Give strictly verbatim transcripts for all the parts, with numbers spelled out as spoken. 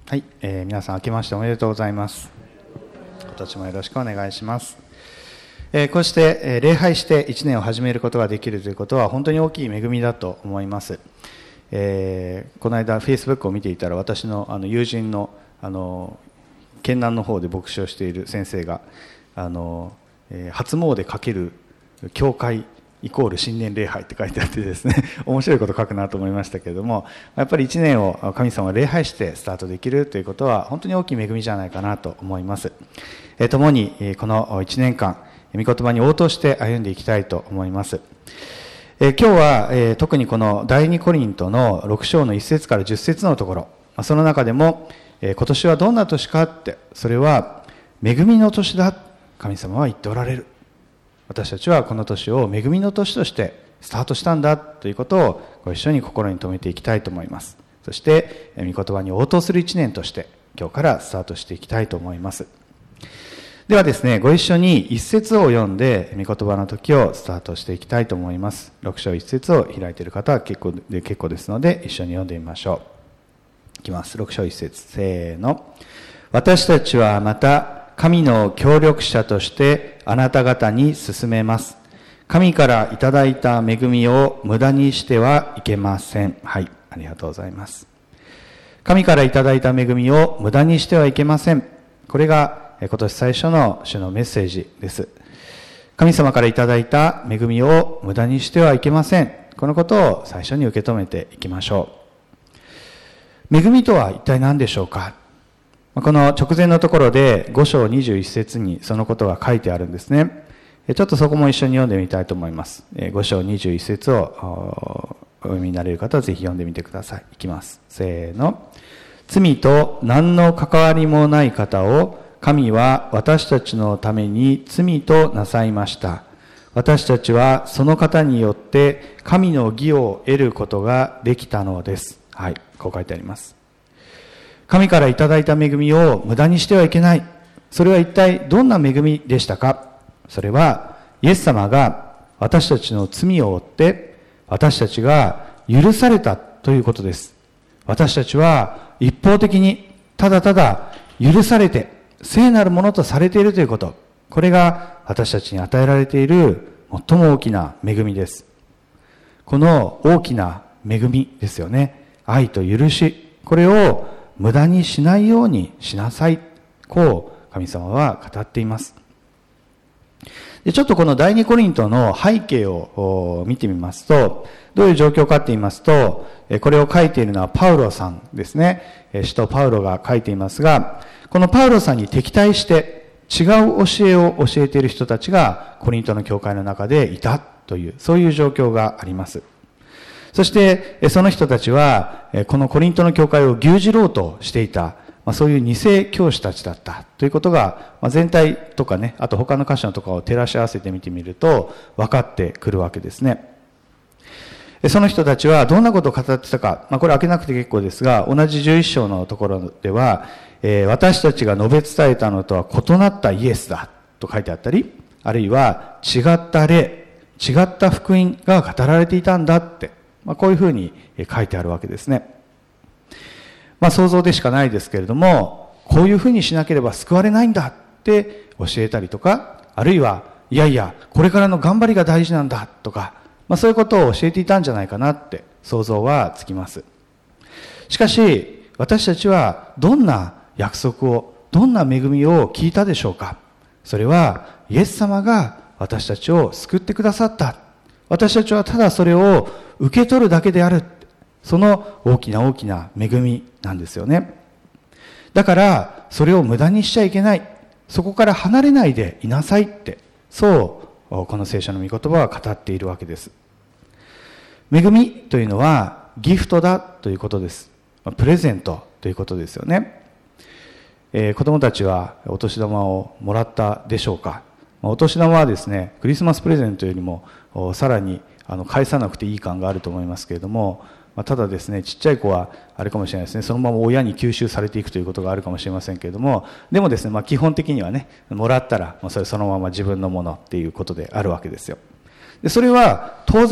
はい、えー、皆さん明けましておめでとうございます。今年もよろしくお願いします。えー、こうして、えー、礼拝していちねんを始めることができるということは本当に大きい恵みだと思います。えー、この間フェイスブックを見ていたら、私のあの友人のあの県南の方で牧師をしている先生があの、えー、初詣かける教会イコール新年礼拝って書いてあってですね、面白いこと書くなと思いましたけれども、やっぱりいちねんを神様が礼拝してスタートできるということは本当に大きい恵みじゃないかなと思います。えー、共にこのいちねんかん御言葉に応答して歩んでいきたいと思います。えー、今日は、えー、特にこの第二コリントのろく章のいち節からじゅっ節のところ、その中でも、えー、今年はどんな年かって、それは恵みの年だ、神様は言っておられる。私たちはこの年を恵みの年としてスタートしたんだということをご一緒に心に留めていきたいと思います。そして御言葉に応答するいちねんとして今日からスタートしていきたいと思います。ではですね、ご一緒に一節を読んで御言葉の時をスタートしていきたいと思います。ろく章一節を開いている方は結構で結構ですので一緒に読んでみましょう。いきます。ろく章一節、せーの。私たちはまた神の協力者としてあなた方に進めます。神からいただいた恵みを無駄にしてはいけません。はい、ありがとうございます。神からいただいた恵みを無駄にしてはいけません。これが今年最初の主のメッセージです。神様からいただいた恵みを無駄にしてはいけません。このことを最初に受け止めていきましょう。恵みとは一体何でしょうか。この直前のところでご章にじゅういち節にそのことが書いてあるんですね。ちょっとそこも一緒に読んでみたいと思います。ご章にじゅういち節をお読みになれる方はぜひ読んでみてください。いきます。せーの。罪と何の関わりもない方を神は私たちのために罪となさいました。私たちはその方によって神の義を得ることができたのです。はい、こう書いてあります。神からいただいた恵みを無駄にしてはいけない。それは一体どんな恵みでしたか。それはイエス様が私たちの罪を負って私たちが許されたということです。私たちは一方的にただただ許されて聖なるものとされているということ、これが私たちに与えられている最も大きな恵みです。この大きな恵みですよね。愛と許し、これを無駄にしないようにしなさい。こう神様は語っています。で、ちょっとこの第二コリントの背景を見てみますと、どういう状況かって言いますと、これを書いているのはパウロさんですね。使徒パウロが書いていますが、このパウロさんに敵対して違う教えを教えている人たちがコリントの教会の中でいたという、そういう状況があります。そしてその人たちはこのコリントの教会を牛耳ろうとしていた、そういう偽教師たちだったということが全体とかね、あと他の箇所のとかを照らし合わせて見てみると分かってくるわけですね。その人たちはどんなことを語ってたか、まあ、これ開けなくて結構ですが、同じじゅういち章のところでは、えー、私たちが述べ伝えたのとは異なったイエスだと書いてあったり、あるいは違った霊、違った福音が語られていたんだって、まあ、こういうふうに書いてあるわけですね。まあ想像でしかないですけれども、こういうふうにしなければ救われないんだって教えたりとか、あるいはいやいやこれからの頑張りが大事なんだとか、まあそういうことを教えていたんじゃないかなって想像はつきます。しかし私たちはどんな約束を、どんな恵みを聞いたでしょうか。それはイエス様が私たちを救ってくださった。私たちはただそれを受け取るだけである。その大きな大きな恵みなんですよね。だからそれを無駄にしちゃいけない。そこから離れないでいなさいって、そうこの聖書の御言葉は語っているわけです。恵みというのはギフトだということです。プレゼントということですよね。えー、子供たちはお年玉をもらったでしょうか。お年玉はですね、クリスマスプレゼントよりもさらにあの返さなくていい感があると思いますけれども、まあ、ただですね、ちっちゃい子はあれかもしれないですね、そのまま親に吸収されていくということがあるかもしれませんけれども、でもですね、まあ、基本的にはね、もらったらもうそれそのまま自分のものっていうことであるわけですよ。でそれは当然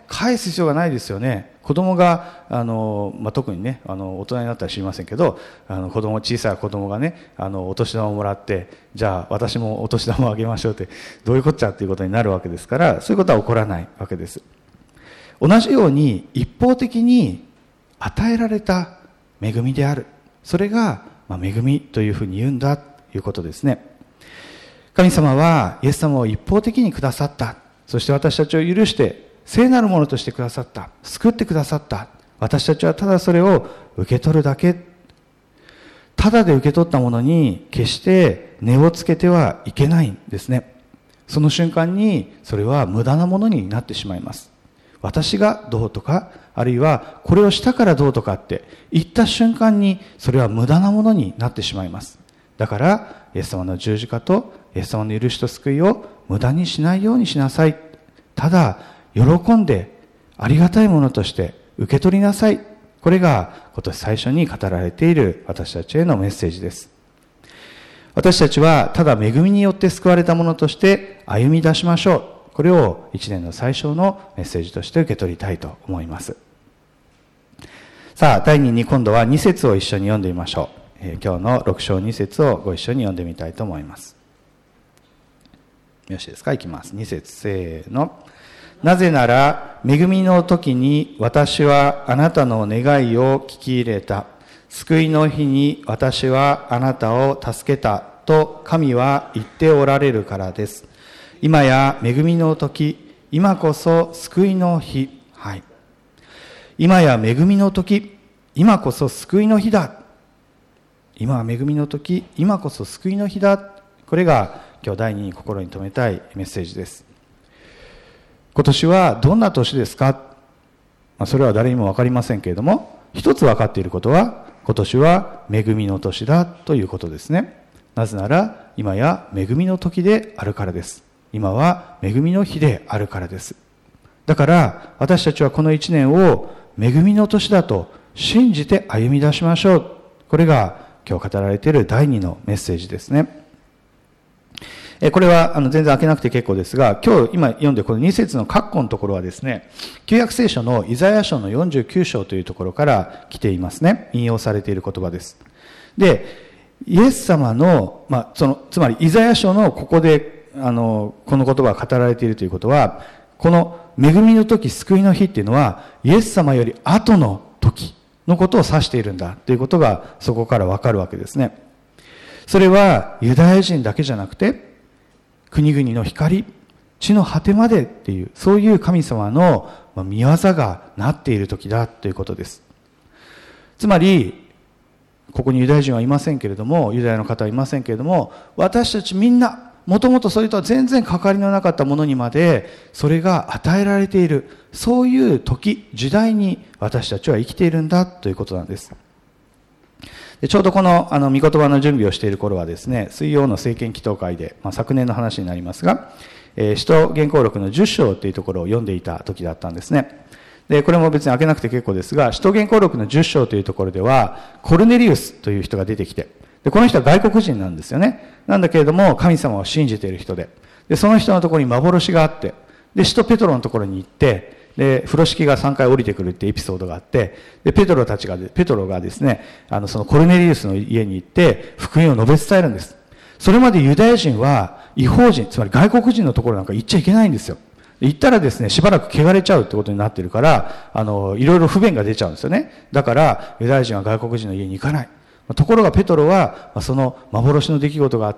返す必要がないですよね。子供があの、まあ、特にねあの大人になったら知りませんけど、あの子供小さい子供がねあのお年玉をもらって、じゃあ私もお年玉をあげましょうってどういうこっちゃっていうことになるわけですから、そういうことは起こらないわけです。同じように一方的に与えられた恵みである、それが、まあ、恵みというふうに言うんだということですね。神様はイエス様を一方的にくださった。そして私たちを許して聖なるものとしてくださった。救ってくださった。私たちはただそれを受け取るだけ。ただで受け取ったものに決して値をつけてはいけないんですね。その瞬間にそれは無駄なものになってしまいます。私がどうとか、あるいはこれをしたからどうとかって言った瞬間にそれは無駄なものになってしまいます。だからイエス様の十字架とイエス様の許しと救いを無駄にしないようにしなさい。ただ喜んでありがたいものとして受け取りなさい。これが今年最初に語られている私たちへのメッセージです。私たちはただ恵みによって救われたものとして歩み出しましょう。これを一年の最初のメッセージとして受け取りたいと思います。さあ、第二に今度はに節を一緒に読んでみましょう。えー、今日のろく章に節をご一緒に読んでみたいと思います。よろしいですか？いきます。に節、せーの。なぜなら、恵みの時に私はあなたの願いを聞き入れた。救いの日に私はあなたを助けたと神は言っておられるからです。今や恵みの時、今こそ救いの日。はい。今や恵みの時、今こそ救いの日だ。今は恵みの時、今こそ救いの日だ。これが今日第二に心に留めたいメッセージです。今年はどんな年ですか？まあ、それは誰にも分かりませんけれども、一つ分かっていることは、今年は恵みの年だということですね。なぜなら、今や恵みの時であるからです。今は恵みの日であるからです。だから、私たちはこの一年を恵みの年だと信じて歩み出しましょう。これが今日語られている第二のメッセージですね。これはあの全然開けなくて結構ですが、今日今読んでこのに節の括弧のところはですね、旧約聖書のイザヤ書のよんじゅうきゅう章というところから来ていますね。引用されている言葉です。で、イエス様の、まあ、その、つまりイザヤ書のここで、あの、この言葉が語られているということは、この恵みの時、救いの日っていうのは、イエス様より後の時のことを指しているんだということがそこからわかるわけですね。それはユダヤ人だけじゃなくて、国々の光、地の果てまでっていう、そういう神様の御業がなっている時だということです。つまり、ここにユダヤ人はいませんけれども、ユダヤの方はいませんけれども、私たちみんな、もともとそれとは全然関わりのなかったものにまで、それが与えられている、そういう時、時代に私たちは生きているんだということなんです。でちょうどこの、あの、御言葉の準備をしている頃はですね、水曜の政権祈祷会で、まあ、昨年の話になりますが、えー、使徒言行録のじゅっ章というところを読んでいた時だったんですね。で、これも別に開けなくて結構ですが、使徒言行録のじゅっ章というところでは、コルネリウスという人が出てきて、で、この人は外国人なんですよね。なんだけれども、神様を信じている人で、で、その人のところに幻があって、で、使徒ペトロのところに行って、で、風呂敷がさんかい降りてくるってエピソードがあって、で、ペトロたちが、ペトロがですね、あの、そのコルネリウスの家に行って、福音を述べ伝えるんです。それまでユダヤ人は、異邦人、つまり外国人のところなんか行っちゃいけないんですよ。行ったらですね、しばらく汚れちゃうってことになってるから、あの、いろいろ不便が出ちゃうんですよね。だから、ユダヤ人は外国人の家に行かない。ところがペトロは、その幻の出来事があって、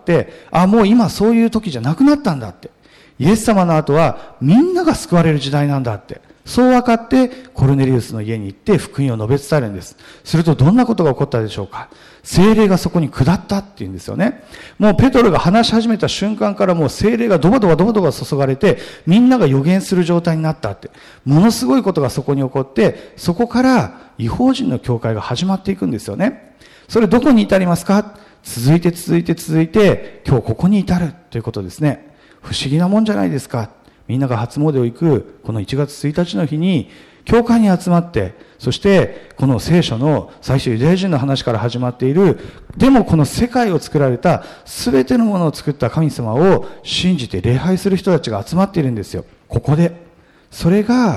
あ、もう今そういう時じゃなくなったんだって。イエス様の後は、みんなが救われる時代なんだって。そう分かって、コルネリウスの家に行って福音を述べ伝えるんです。するとどんなことが起こったでしょうか。聖霊がそこに下ったって言うんですよね。もうペトロが話し始めた瞬間からもう聖霊がドバドバドバドバ注がれて、みんなが予言する状態になったって。ものすごいことがそこに起こって、そこから異邦人の教会が始まっていくんですよね。それどこに至りますか？続いて続いて続いて、今日ここに至るということですね。不思議なもんじゃないですか。みんなが初詣を行く、このいちがつついたちの日に、教会に集まって、そして、この聖書の最初ユダヤ人の話から始まっている、でもこの世界を作られた、すべてのものを作った神様を信じて礼拝する人たちが集まっているんですよ。ここで。それが、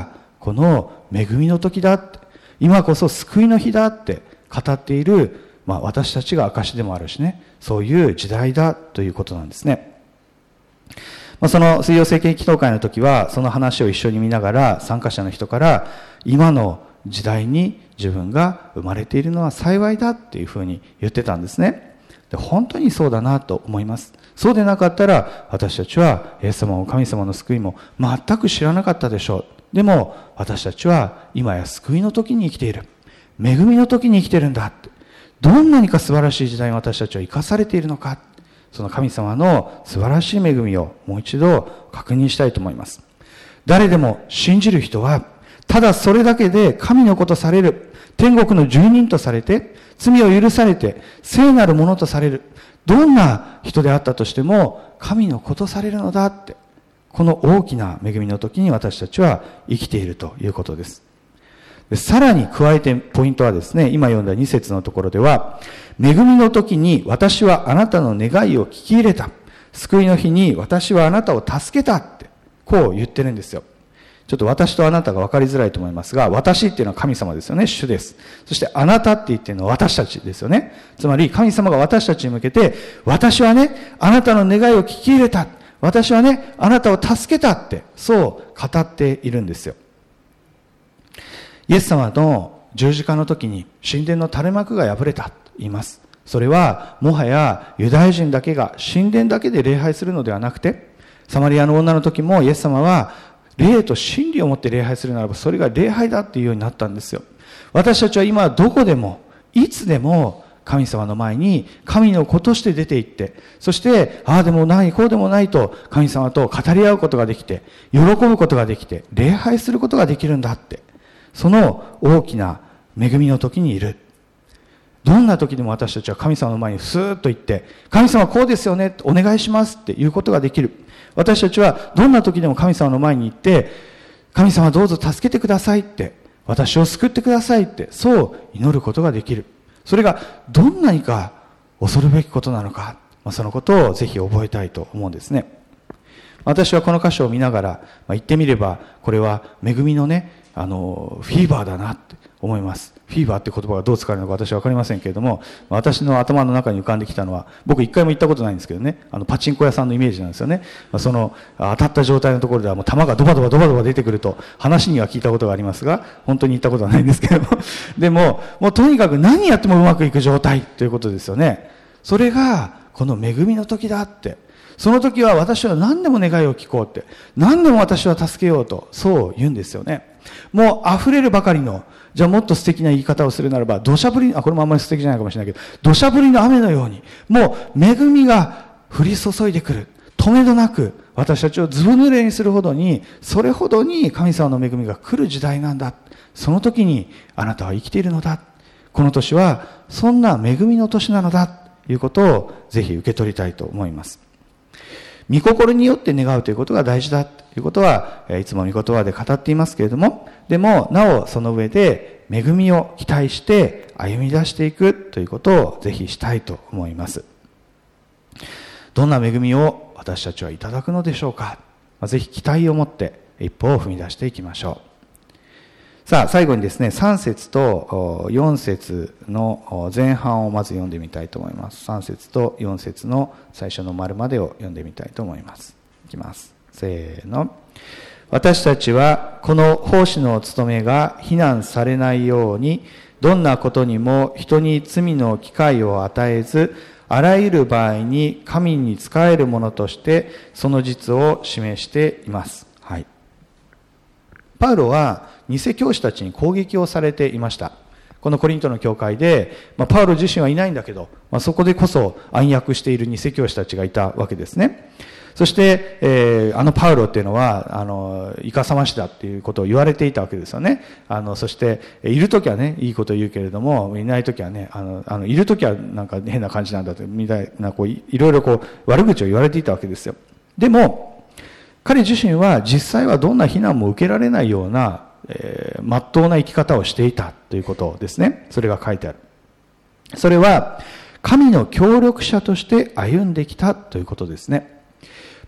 この恵みの時だって、今こそ救いの日だって語っている、まあ、私たちが証でもあるしね、そういう時代だということなんですね。まあ、その水曜聖経祈祷会の時は、その話を一緒に見ながら、参加者の人から、今の時代に自分が生まれているのは幸いだっていうふうに言ってたんですね。で、本当にそうだなと思います。そうでなかったら、私たちはイエス様も神様の救いも全く知らなかったでしょう。でも、私たちは今や救いの時に生きている。恵みの時に生きているんだって。どんなにか素晴らしい時代に私たちは生かされているのか。その神様の素晴らしい恵みをもう一度確認したいと思います。誰でも信じる人は、ただそれだけで神の子とされる、天国の住人とされて、罪を許されて、聖なるものとされる。どんな人であったとしても、神の子とされるのだって。この大きな恵みの時に私たちは生きているということです。で、さらに加えてポイントはですね、今読んだに節のところでは、恵みの時に私はあなたの願いを聞き入れた。救いの日に私はあなたを助けたって、こう言ってるんですよ。ちょっと私とあなたが分かりづらいと思いますが、私っていうのは神様ですよね、主です。そしてあなたって言ってるのは私たちですよね。つまり神様が私たちに向けて、私はね、あなたの願いを聞き入れた。私はね、あなたを助けたって、そう語っているんですよ。イエス様の十字架の時に神殿の垂れ幕が破れたと言います。それはもはやユダヤ人だけが神殿だけで礼拝するのではなくて、サマリアの女の時もイエス様は霊と真理をもって礼拝するならば、それが礼拝だっていうようになったんですよ。私たちは今どこでもいつでも神様の前に神の子として出て行って、そしてああでもないこうでもないと神様と語り合うことができて、喜ぶことができて、礼拝することができるんだって、その大きな恵みの時にいる。どんな時でも私たちは神様の前にスーッと行って、神様こうですよね、お願いしますっていうことができる。私たちはどんな時でも神様の前に行って、神様どうぞ助けてくださいって、私を救ってくださいって、そう祈ることができる。それがどんなにか恐るべきことなのか、まあ、そのことをぜひ覚えたいと思うんですね。私はこの箇所を見ながら、まあ、言ってみればこれは恵みのね、あのフィーバーだなって思います。フィーバーって言葉がどう使われるのか私は分かりませんけれども、私の頭の中に浮かんできたのは、僕一回も行ったことないんですけどね、あのパチンコ屋さんのイメージなんですよね。その当たった状態のところではもう弾がドバドバドバドバ出てくると話には聞いたことがありますが、本当に行ったことはないんですけれどもでももうとにかく何やってもうまくいく状態ということですよね。それがこの恵みの時だって、その時は私は何でも願いを聞こうって、何でも私は助けようと、そう言うんですよね。もう溢れるばかりの、じゃあもっと素敵な言い方をするならば、土砂降り、あ、これもあんまり素敵じゃないかもしれないけど、土砂降りの雨のように、もう恵みが降り注いでくる。止めどなく、私たちをずぶ濡れにするほどに、それほどに神様の恵みが来る時代なんだ。その時にあなたは生きているのだ。この年はそんな恵みの年なのだ。ということをぜひ受け取りたいと思います。御心によって願うということが大事だということは、いつも御言葉で語っていますけれども、でもなおその上で恵みを期待して歩み出していくということをぜひしたいと思います。どんな恵みを私たちはいただくのでしょうか。ぜひ期待を持って一歩を踏み出していきましょう。さあ最後にですね、さん節とよん節の前半をまず読んでみたいと思います。さん節とよん節の最初の丸までを読んでみたいと思います。いきます。せーの。私たちはこの奉仕の務めが非難されないように、どんなことにも人に罪の機会を与えず、あらゆる場合に神に仕えるものとしてその実を示しています。はい。パウロは偽教師たちに攻撃をされていました。このコリントの教会で、まあ、パウロ自身はいないんだけど、まあ、そこでこそ暗躍している偽教師たちがいたわけですね。そして、えー、あのパウロっていうのはあのイカサマ師だっていうことを言われていたわけですよね。あのそしているときはねいいことを言うけれども、いないときはねあのあのいるときはなんか変な感じなんだとみたいなこう い, いろいろこう悪口を言われていたわけですよ。でも彼自身は実際はどんな非難も受けられないようなえー、真っ当な生き方をしていたということですね。それが書いてある。それは神の協力者として歩んできたということですね。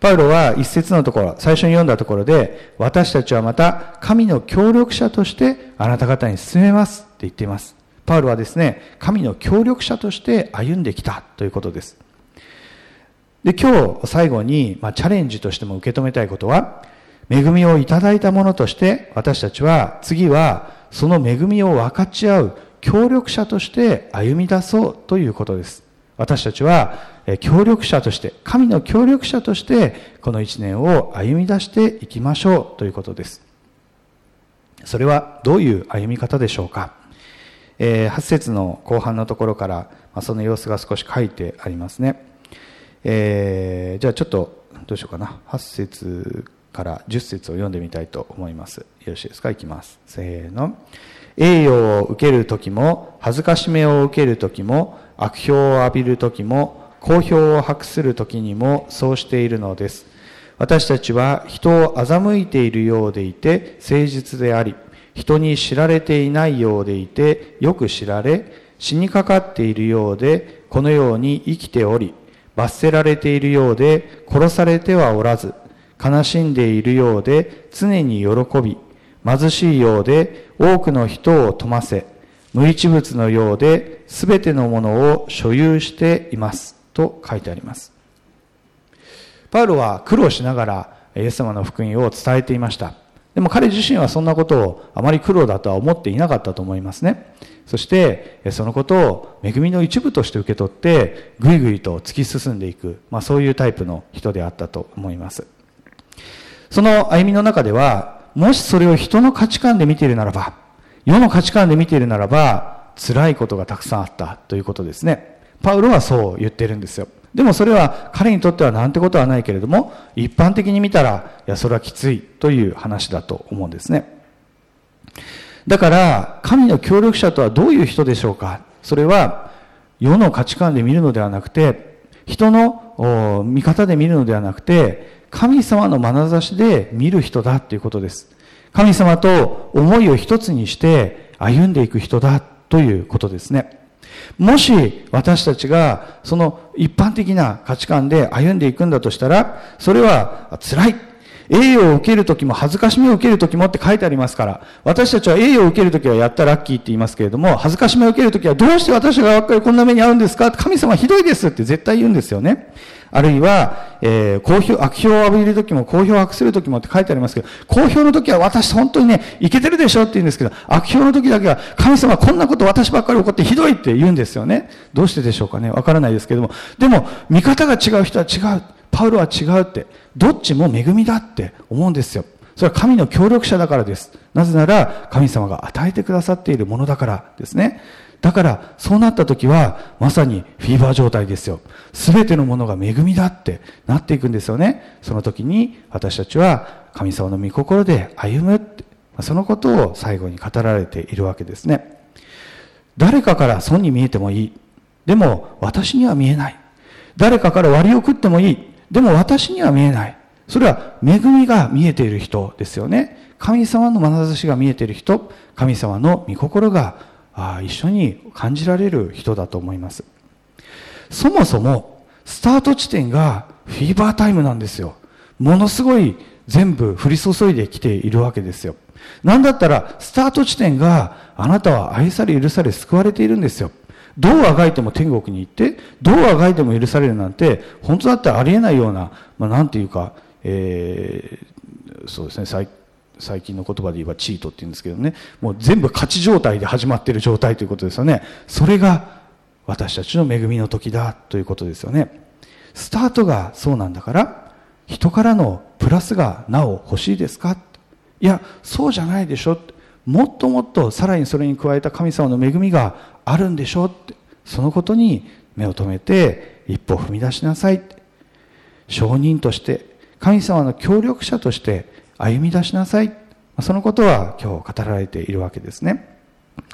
パウロは一節のところ、最初に読んだところで、私たちはまた神の協力者としてあなた方に進めますって言っています。パウロはですね、神の協力者として歩んできたということです。で、今日最後に、まあ、チャレンジとしても受け止めたいことは、恵みをいただいたものとして、私たちは次はその恵みを分かち合う協力者として歩み出そうということです。私たちは協力者として、神の協力者としてこの一年を歩み出していきましょうということです。それはどういう歩み方でしょうか。えー、はち節の後半のところから、まあ、その様子が少し書いてありますね。えー、じゃあちょっとどうしようかな。はち節からじゅっ節を読んでみたいと思います。よろしいですか。いきます。せーの。栄誉を受けるときも、恥ずかしめを受けるときも、悪評を浴びるときも、好評を博するときにもそうしているのです。私たちは人を欺いているようでいて誠実であり、人に知られていないようでいてよく知られ、死にかかっているようでこのように生きており、罰せられているようで殺されてはおらず、悲しんでいるようで常に喜び、貧しいようで多くの人を富ませ、無一物のようで全てのものを所有していますと書いてあります。パウロは苦労しながらイエス様の福音を伝えていました。でも彼自身はそんなことをあまり苦労だとは思っていなかったと思いますね。そしてそのことを恵みの一部として受け取ってぐいぐいと突き進んでいく、まあ、そういうタイプの人であったと思います。その歩みの中では、もしそれを人の価値観で見ているならば、世の価値観で見ているならば、辛いことがたくさんあったということですね。パウロはそう言ってるんですよ。でもそれは彼にとってはなんてことはないけれども、一般的に見たら、いや、それはきついという話だと思うんですね。だから、神の協力者とはどういう人でしょうか。それは、世の価値観で見るのではなくて、人の見方で見るのではなくて、神様の眼差しで見る人だということです。神様と思いを一つにして歩んでいく人だということですね。もし私たちがその一般的な価値観で歩んでいくんだとしたら、それは辛い。栄誉を受けるときも恥ずかしめを受けるときもって書いてありますから、私たちは栄誉を受けるときはやったラッキーって言いますけれども、恥ずかしめを受けるときはどうして私がばっかりこんな目に遭うんですか？神様ひどいですって絶対言うんですよね。あるいは、えー、好評、悪評を浴びるときも、好評を悪するときもって書いてありますけど、好評のときは私本当にね、いけてるでしょって言うんですけど、悪評のときだけは、神様こんなこと私ばっかり起こってひどいって言うんですよね。どうしてでしょうかね。わからないですけども。でも、見方が違う人は違う。パウロは違うって。どっちも恵みだって思うんですよ。それは神の協力者だからです。なぜなら、神様が与えてくださっているものだからですね。だから、そうなった時は、まさにフィーバー状態ですよ。すべてのものが恵みだってなっていくんですよね。その時に、私たちは神様の御心で歩むって、そのことを最後に語られているわけですね。誰かから損に見えてもいい。でも、私には見えない。誰かから割を食ってもいい。でも、私には見えない。それは、恵みが見えている人ですよね。神様の眼差しが見えている人、神様の御心がああ一緒に感じられる人だと思います。そもそもスタート地点がフィーバータイムなんですよ。ものすごい全部降り注いできているわけですよ。なんだったらスタート地点があなたは愛され許され救われているんですよ。どうあがいても天国に行ってどうあがいても許されるなんて本当だったらありえないような、まあ、なんていうか、えー、そうですね最最近の言葉で言えばチートって言うんですけどね、もう全部勝ち状態で始まっている状態ということですよね。それが私たちの恵みの時だということですよね。スタートがそうなんだから、人からのプラスがなお欲しいですか？いや、そうじゃないでしょ。もっともっとさらにそれに加えた神様の恵みがあるんでしょって、そのことに目を留めて一歩踏み出しなさい。証人として、神様の協力者として歩み出しなさい。そのことは今日語られているわけですね。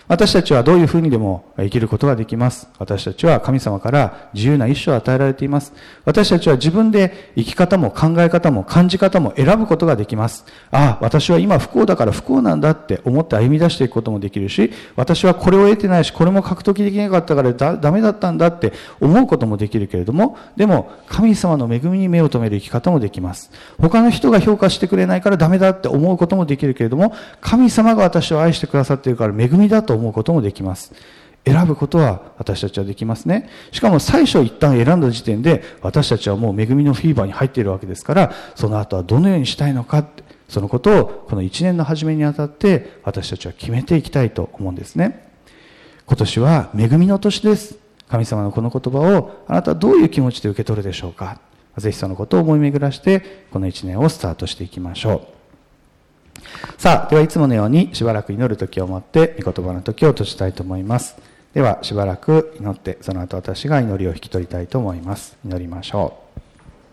私たちはどういうふうにでも生きることができます。私たちは神様から自由な意志を与えられています。私たちは自分で生き方も考え方も感じ方も選ぶことができます。ああ、私は今不幸だから不幸なんだって思って歩み出していくこともできるし、私はこれを得てないし、これも獲得できなかったからだダメだったんだって思うこともできるけれども、でも神様の恵みに目を留める生き方もできます。他の人が評価してくれないからダメだって思うこともできるけれども、神様が私を愛してくださっているから恵みだと思うこともできます。選ぶことは私たちはできますね。しかも最初一旦選んだ時点で私たちはもう恵みのフィーバーに入っているわけですから、その後はどのようにしたいのかって、そのことをこの一年の初めにあたって私たちは決めていきたいと思うんですね。今年は恵みの年です。神様のこの言葉をあなたはどういう気持ちで受け取るでしょうか。ぜひそのことを思い巡らしてこの一年をスタートしていきましょう。さあ、ではいつものようにしばらく祈る時をもって御言葉の時を閉じたいと思います。ではしばらく祈って、その後私が祈りを引き取りたいと思います。祈りましょう。